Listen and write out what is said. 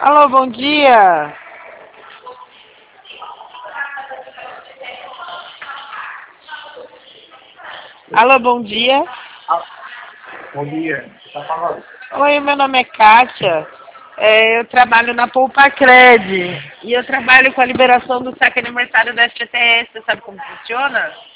Alô, bom dia. Alô, bom dia. Bom dia, você tá falando? Oi, meu nome é Kátia. Eu trabalho na Poupacred e eu trabalho com a liberação do saque aniversário da FGTS. Você sabe como funciona?